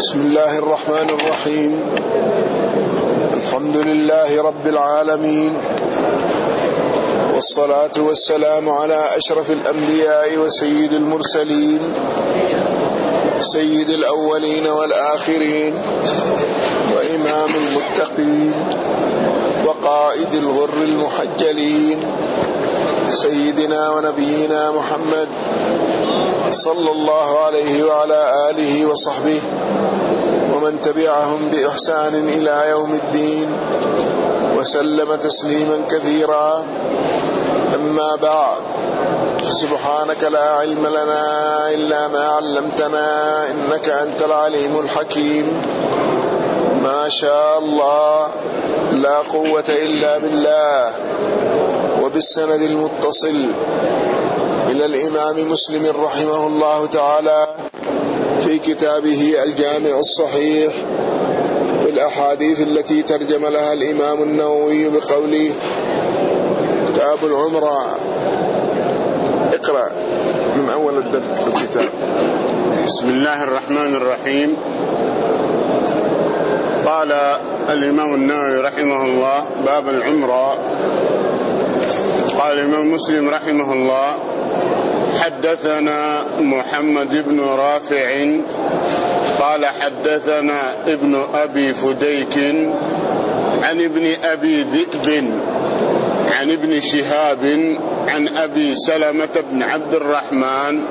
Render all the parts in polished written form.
بسم الله الرحمن الرحيم. الحمد لله رب العالمين، والصلاة والسلام على أشرف الأنبياء وسيد المرسلين، سيد الأولين والآخرين، وإمام المتقين، وقائد الغر المحجلين، سيدنا ونبينا محمد صلى الله عليه وعلى آله وصحبه ومن تبعهم بإحسان إلى يوم الدين، وسلم تسليما كثيرا. أما بعد، سبحانك لا علم لنا إلا ما علمتنا إنك أنت العليم الحكيم. ما شاء الله لا قوة إلا بالله. وبالسند المتصل إلى الإمام مسلم رحمه الله تعالى في كتابه الجامع الصحيح في الأحاديث التي ترجم لها الإمام النووي بقوله: كتاب العمرة. اقرأ من أول الكتاب. بسم الله الرحمن الرحيم. قال الإمام النووي رحمه الله: باب العمرة. قال الإمام مسلم رحمه الله: حدثنا محمد بن رافع قال حدثنا ابن أبي فديك عن ابن أبي ذئب عن ابن شهاب عن أبي سلمة بن عبد الرحمن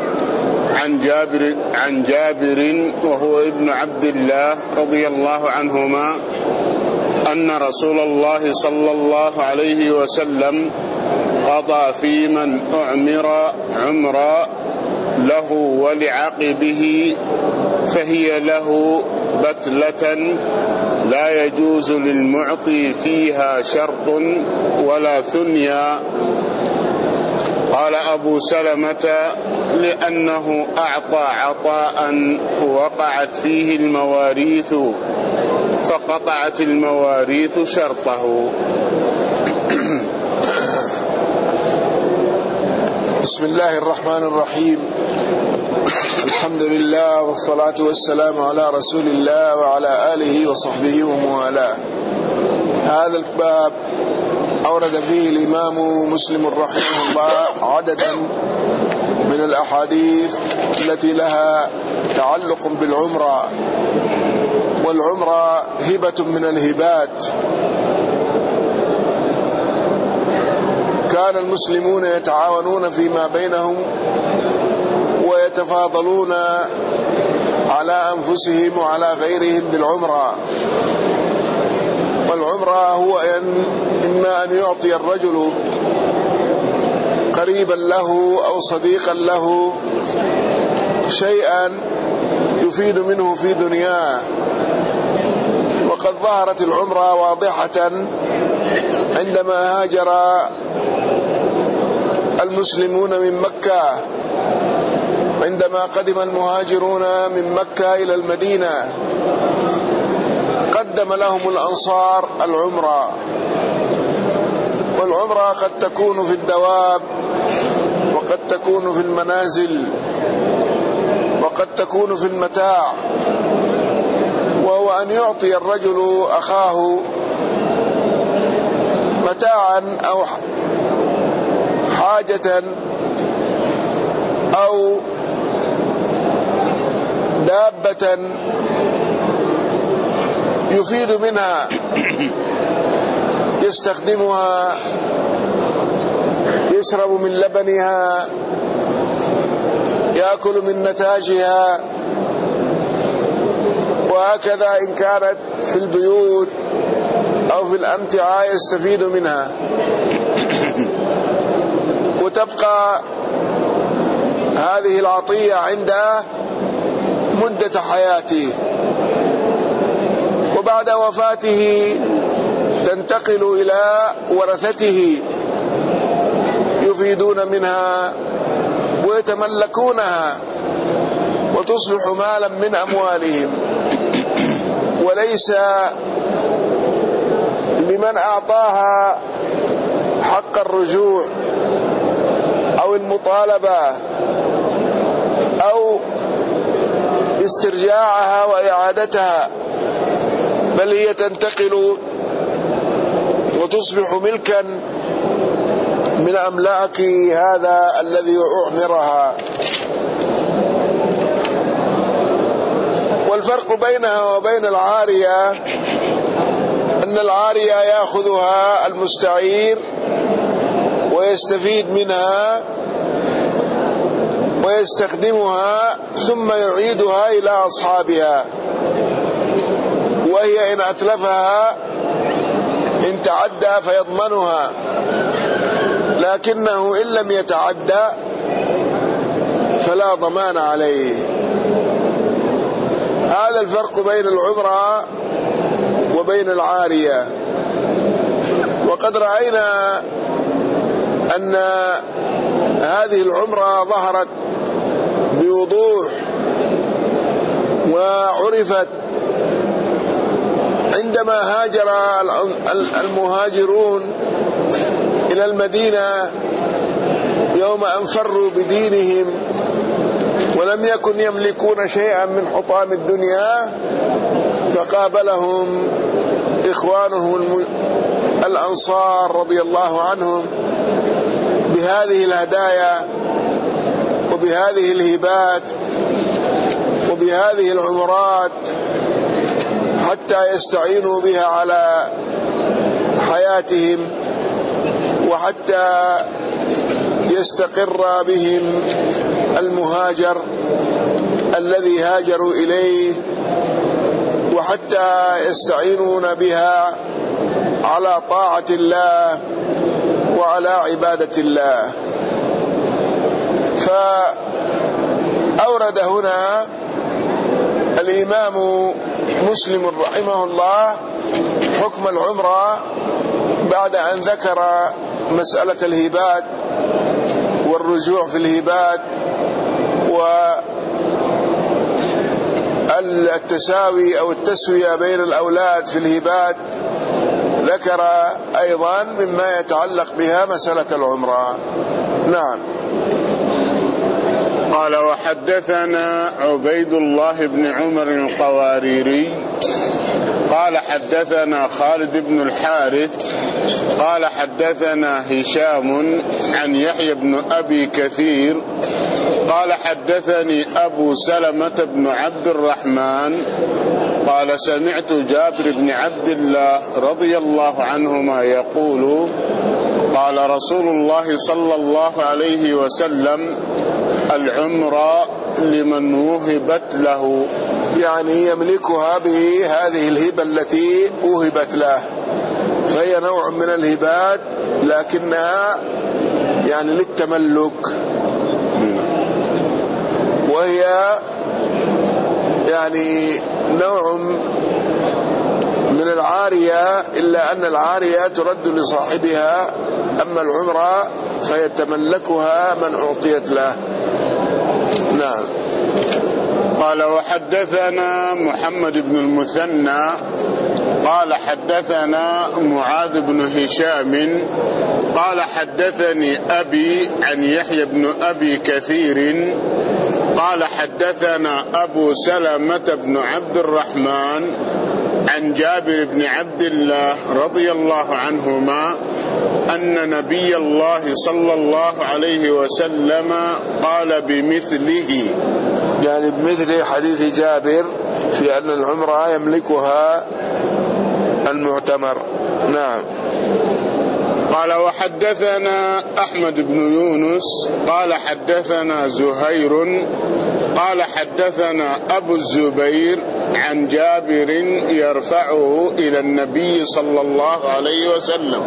عن جابر وهو ابن عبد الله رضي الله عنهما أن رسول الله صلى الله عليه وسلم قضى في من أعمر عمرا له ولعقبه، فهي له بتلة لا يجوز للمعطي فيها شرط ولا ثنيا. قال أبو سلمة: لأنه أعطى عطاء وقعت فيه المواريث فقطعت المواريث شرطه. بسم الله الرحمن الرحيم. الحمد لله والصلاة والسلام على رسول الله وعلى آله وصحبه وموالاه. هذا الباب أورد فيه الإمام مسلم رحمه الله عددا من الأحاديث التي لها تعلق بالعمرة، والعمرة هبة من الهبات. كان المسلمون يتعاونون فيما بينهم ويتفاضلون على أنفسهم وعلى غيرهم بالعمرة. والعمرة هو إما أن يعطي الرجل قريبا له أو صديقا له شيئا يفيد منه في دنياه. وقد ظهرت العمرة واضحة عندما هاجر المسلمون من مكة، عندما قدم المهاجرون من مكة إلى المدينة قدم لهم الأنصار العمرة. والعمرة قد تكون في الدواب، وقد تكون في المنازل، وقد تكون في المتاع، وهو أن يعطي الرجل أخاه متاعا أو حاجة أو دابة يفيد منها، يستخدمها، يشرب من لبنها، يأكل من نتاجها، وهكذا إن كانت في البيوت أو في الأمتعة يستفيد منها، وتبقى هذه العطية عنده مدة حياته، وبعد وفاته تنتقل إلى ورثته يفيدون منها ويتملكونها وتصبح مالا من أموالهم. وليس لمن أعطاها حق الرجوع أو المطالبة أو استرجاعها وإعادتها، بل هي تنتقل وتصبح ملكا من أملاك هذا الذي أعمرها. والفرق بينها وبين العارية أن العارية يأخذها المستعير ويستفيد منها ويستخدمها ثم يعيدها إلى أصحابها، وهي إن أتلفها إن تعدى فيضمنها، لكنه إن لم يتعدى فلا ضمان عليه. هذا الفرق بين العمرة وبين العارية. وقد رأينا أن هذه العمرة ظهرت بوضوح وعرفت عندما هاجر المهاجرون إلى المدينة يوم أن فروا بدينهم ولم يكن يملكون شيئا من حطام الدنيا، فقابلهم إخوانهم الأنصار رضي الله عنهم بهذه الهدايا وبهذه الهبات وبهذه العمرات حتى يستعينوا بها على حياتهم وحتى يستقر بهم المهاجر الذي هاجروا إليه، وحتى يستعينون بها على طاعة الله وعلى عبادة الله. فأورد هنا الإمام مسلم رحمه الله حكم العمرة بعد أن ذكر مسألة الهبات والرجوع في الهبات والتساوي أو التسوية بين الأولاد في الهبات. ذكر أيضا مما يتعلق بها مسألة العمرة. نعم. قال وحدثنا عبيد الله بن عمر القواريري قال حدثنا خالد بن الحارث قال حدثنا هشام عن يحيى بن أبي كثير قال حدثني أبو سلمة بن عبد الرحمن قال سمعت جابر بن عبد الله رضي الله عنهما يقول قال رسول الله صلى الله عليه وسلم العمرة لمن وهبت له، يعني يملكها بهذه الهبة التي وهبت له، فهي نوع من الهبات لكنها يعني للتملك، وهي يعني نوع من العارية، إلا أن العارية ترد لصاحبها، أما العمرة فيتملكها من أعطيت له. نعم. قال وحدثنا محمد بن المثنى قال حدثنا معاذ بن هشام قال حدثني أبي عن يحيى بن أبي كثير قال حدثنا أبو سلمة بن عبد الرحمن عن جابر بن عبد الله رضي الله عنهما أن نبي الله صلى الله عليه وسلم قال بمثله، يعني بمثل حديث جابر في أن العمرة يملكها المعتمر. نعم. قال وحدثنا أحمد بن يونس قال حدثنا زهير قال حدثنا أبو الزبير عن جابر يرفعه إلى النبي صلى الله عليه وسلم.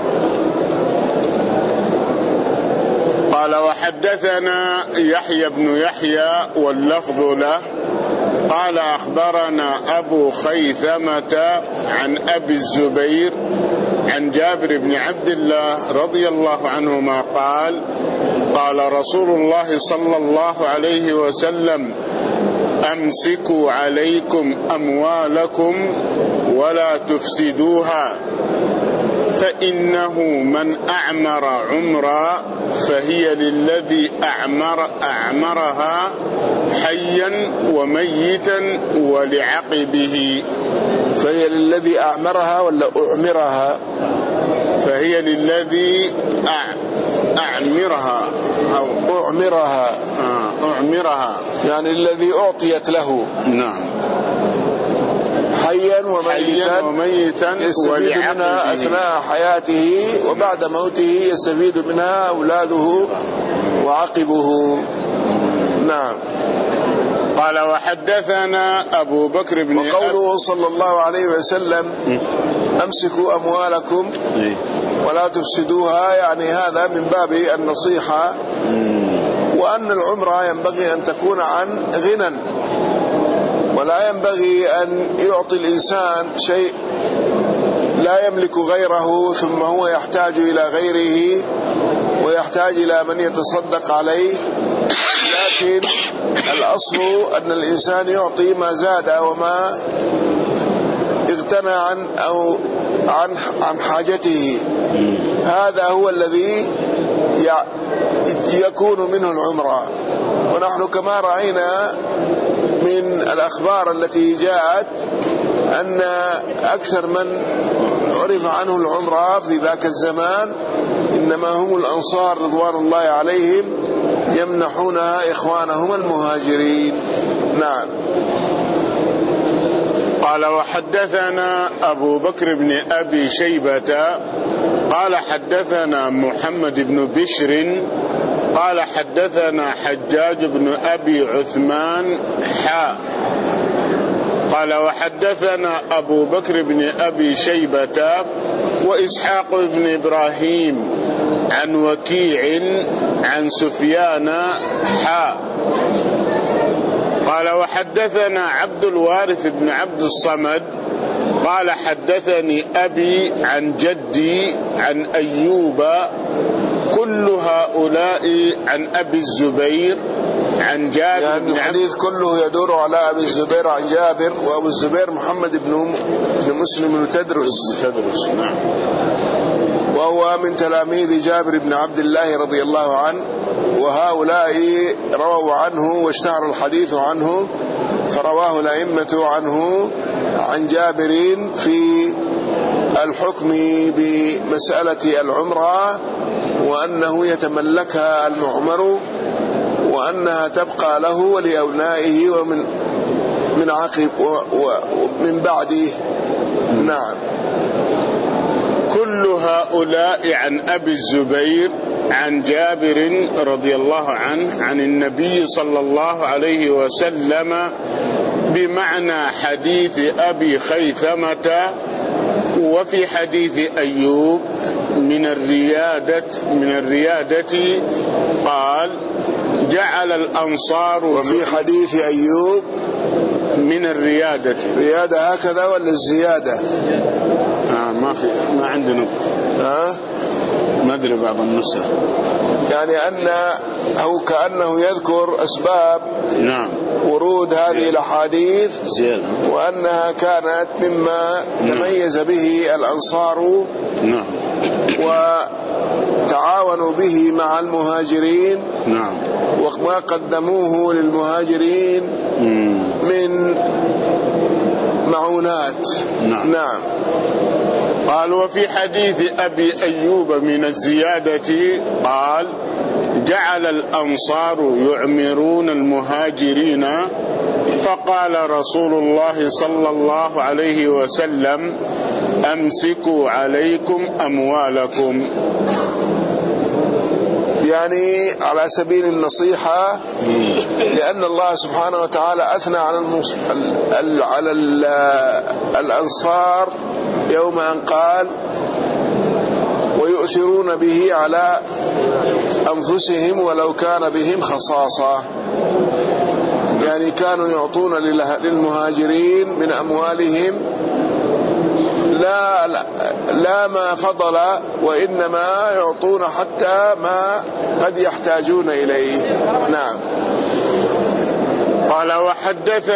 قال وحدثنا يحيى بن يحيى واللفظ له قال أخبرنا أبو خيثمة عن أبي الزبير عن جابر بن عبد الله رضي الله عنهما قال قال رسول الله صلى الله عليه وسلم أمسكوا عليكم أموالكم ولا تفسدوها، فإنه من أعمر عمرا فهي للذي أعمرها حيا وميتا ولعقبه. فهي للذي أعمرها ولا أعمرها؟ فهي للذي أعمرها أو أعمرها. أعمرها يعني الذي أعطيت له. نعم. حيا وميتا يستفيد منها أثناء حياته، وبعد موته يستفيد منها أولاده وعقبه. نعم. قال وحدثنا أبو بكر بن وقوله صلى الله عليه وسلم أمسكوا أموالكم ولا تفسدوها، يعني هذا من باب النصيحة، وأن العمرة ينبغي أن تكون عن غنى، ولا ينبغي أن يعطي الإنسان شيء لا يملك غيره ثم هو يحتاج إلى غيره ويحتاج إلى من يتصدق عليه. لكن الأصل أن الإنسان يعطي ما زاد وما اغتنى عن حاجته، هذا هو الذي يكون منه العمرة. ونحن كما رأينا من الأخبار التي جاءت أن أكثر من عرف عنه العمرة في ذاك الزمان إنما هم الأنصار رضوان الله عليهم يمنحونها إخوانهم المهاجرين. نعم. قال وحدثنا أبو بكر بن أبي شيبة قال حدثنا محمد بن بشر قال حدثنا حجاج بن أبي عثمان قال وحدثنا أبو بكر بن أبي شيبة وإسحاق بن إبراهيم عن وكيع عن سفيان قال وحدثنا عبد الوارث بن عبد الصمد قال حدثني أبي عن جدي عن أيوب كل هؤلاء عن أبي الزبير عن جابر. يعني الحديث كله يدور على أبي الزبير عن جابر، وأبو الزبير محمد بن مسلم بن تدرس. نعم. وهو من تلاميذ جابر بن عبد الله رضي الله عنه، وهؤلاء رووا عنه واشتهر الحديث عنه، فرواه الأئمة عنه عن جابر في الحكم بمسألة العمرة، وأنه يتملكها المعمر، وأنها تبقى له ولأبنائه ومن عقب ومن بعده. نعم. كل هؤلاء عن أبي الزبير عن جابر رضي الله عنه عن النبي صلى الله عليه وسلم بمعنى حديث أبي خيثمة. وفي حديث أيوب من الريادة قال جعل الأنصار. وفي حديث أيوب من الريادة. ريادة هكذا ولا الزيادة؟ ما عندي نقطة. ما أدري بعض النسخ يعني أو كأنه يذكر أسباب نعم ورود هذه الأحاديث زيادة، وأنها كانت مما تميز به الأنصار نعم وتعاونوا به مع المهاجرين نعم، وما قدموه للمهاجرين من معونات. نعم. قال وفي حديث أبي أيوب من الزيادة قال جعل الأنصار يعمرون المهاجرين، فقال رسول الله صلى الله عليه وسلم أمسكوا عليكم أموالكم. يعني على سبيل النصيحة، لأن الله سبحانه وتعالى أثنى على الأنصار يوم أن قال ويؤثرون به على أنفسهم ولو كان بهم خصاصة، يعني كانوا يعطون للمهاجرين من أموالهم لا ما فضل، وإنما يعطون حتى ما قد يحتاجون إليه. نعم. قال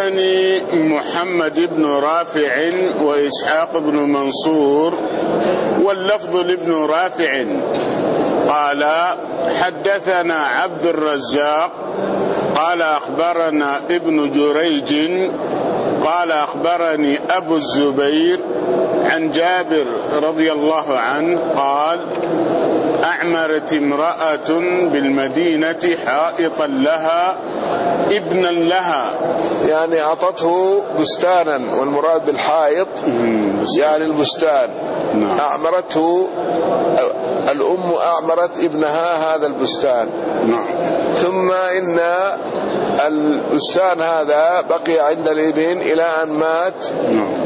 وحدثني محمد بن رافع وإسحاق بن منصور واللفظ لابن رافع قال حدثنا عبد الرزاق قال أخبرنا ابن جريج قال أخبرني أبو الزبير عن جابر رضي الله عنه قال أعمرت امرأة بالمدينة حائطا لها ابنا لها، يعني أعطته بستانا، والمراد بالحائط يعني البستان. نعم. أعمرته الأم، أعمرت ابنها هذا البستان. نعم. ثم إن البستان هذا بقي عند الابن إلى أن مات. نعم.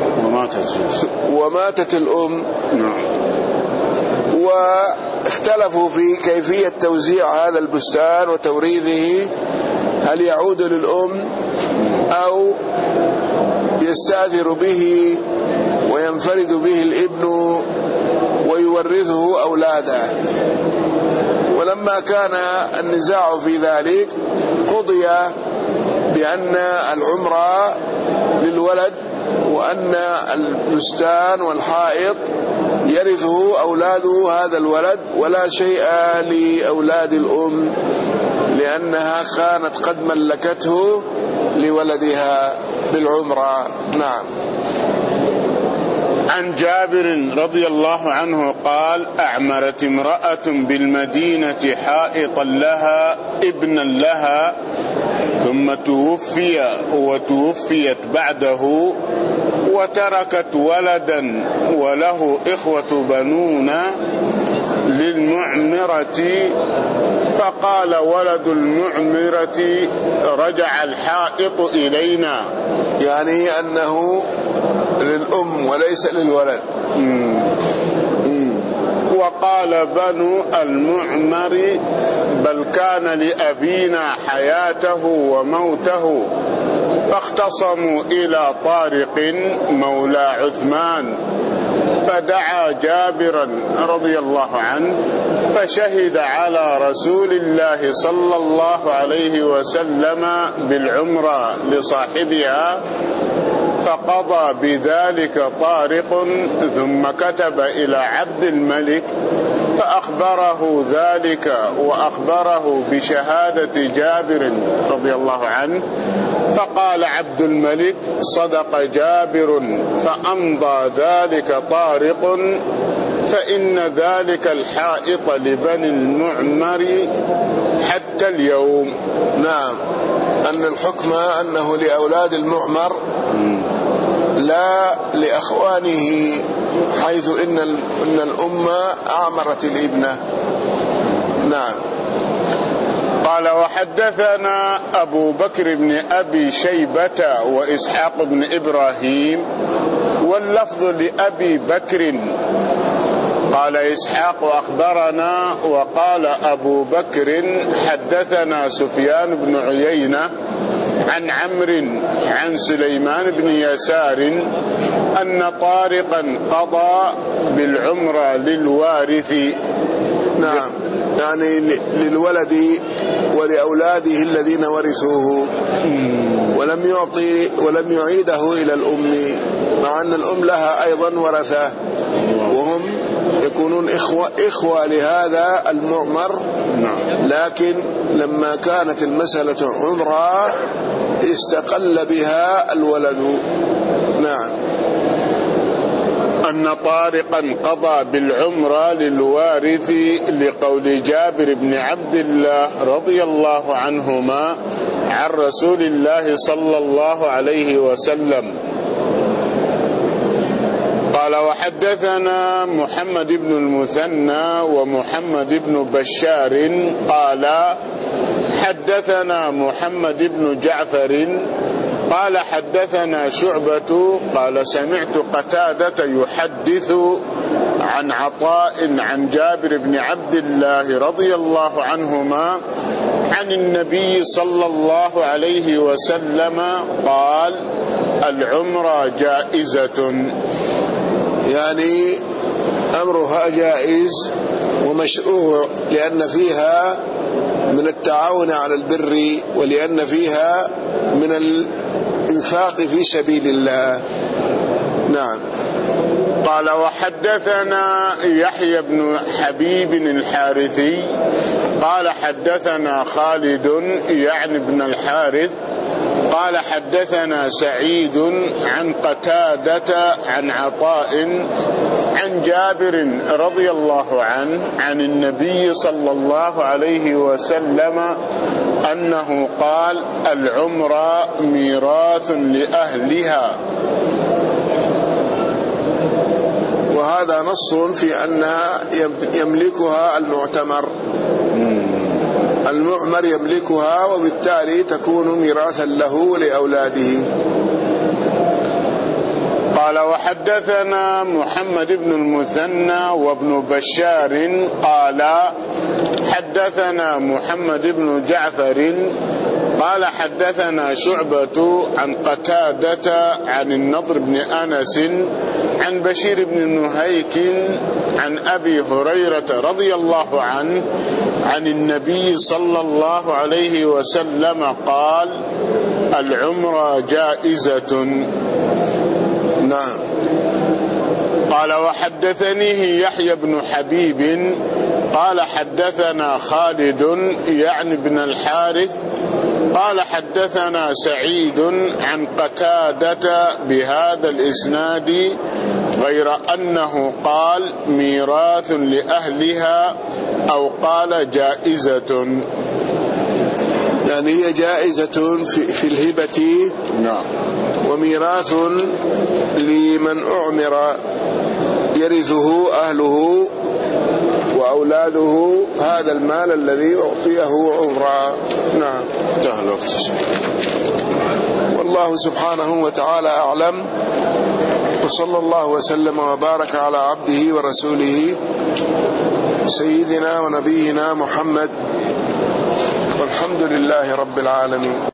وماتت الأم. نعم. واختلفوا في كيفية توزيع هذا البستان وتوريثه، هل يعود للأم أو يستأثر به وينفرد به الابن ويورثه أولاده. ولما كان النزاع في ذلك قضي بأن العمرة للولد، وأن البستان والحائط يرثه أولاده هذا الولد، ولا شيء لأولاد الأم لأنها كانت قد ملكته لولدها بالعمرة. نعم. عن جابر رضي الله عنه قال أعمرت امرأة بالمدينة حائطا لها ابنا لها ثم توفي وتوفيت بعده وتركت ولدا وله إخوة بنون للمعمرة، فقال ولد المعمرة رجع الحائط إلينا، يعني أنه للأم وليس للولد. وقال بنو المعمر بل كان لأبينا حياته وموته، فاختصموا إلى طارق مولى عثمان، فدعا جابرا رضي الله عنه فشهد على رسول الله صلى الله عليه وسلم بالعمرة لصاحبها، فقضى بذلك طارق ثم كتب إلى عبد الملك فأخبره ذلك وأخبره بشهادة جابر رضي الله عنه، فقال عبد الملك صدق جابر، فأمضى ذلك طارق، فإن ذلك الحائط لبني المعمر حتى اليوم. نعم. أن الحكم أنه لأولاد المعمر لا لأخوانه، حيث إن الأم أعمرت الابنة. نعم. قال وحدثنا أبو بكر بن أبي شيبة وإسحاق بن إبراهيم، واللفظ لأبي بكر. قال إسحاق أخبرنا، وقال أبو بكر حدثنا سفيان بن عيينة عن عمرو عن سليمان بن يسار أن طارقا قضى بالعمرة للوارث. نعم، يعني للولد ولأولاده الذين ورثوه، ولم يعيده إلى الأم، مع أن الأم لها أيضا ورثة، وهم يكونون إخوة لهذا المعمر. لكن لما كانت المسألة عمرة استقل بها الولد. نعم. أن طارقا قضى بالعمرة للوارث لقول جابر بن عبد الله رضي الله عنهما عن رسول الله صلى الله عليه وسلم. قال وحدثنا محمد بن المثنى ومحمد بن بشار قال حدثنا محمد بن جعفر قال حدثنا شعبة قال سمعت قتادة يحدث عن عطاء عن جابر بن عبد الله رضي الله عنهما عن النبي صلى الله عليه وسلم قال العمرة جائزة، يعني أمرها جائز ومشروع، لأن فيها من التعاون على البر، ولأن فيها من الإنفاق في سبيل الله. نعم. قال وحدثنا يحيى بن حبيب الحارثي قال حدثنا خالد يعني بن الحارث قال حدثنا سعيد عن قتادة عن عطاء عن جابر رضي الله عنه عن النبي صلى الله عليه وسلم أنه قال العمرة ميراث لأهلها. وهذا نص في أنها يملكها المعتمر يملكها، وبالتالي تكون ميراثا له ولأولاده. قال وحدثنا محمد بن المثنى وابن بشار قال حدثنا محمد بن جعفر قال حدثنا شعبة عن قتادة عن النضر بن أنس عن بشير بن نهيك عن أبي هريرة رضي الله عنه عن النبي صلى الله عليه وسلم قال العمرة جائزة. نعم. قال وحدثنيه يحيى بن حبيب قال حدثنا خالد يعني بن الحارث قال حدثنا سعيد عن قتادة بهذا الإسناد غير أنه قال ميراث لأهلها أو قال جائزة. يعني هي جائزة في الهبة. نعم. وميراث لمن أعمر يرثه أهله وأولاده هذا المال الذي أعطيه عمرا. نعم. والله سبحانه وتعالى أعلم، وصلى الله وسلم وبارك على عبده ورسوله سيدنا ونبينا محمد، والحمد لله رب العالمين.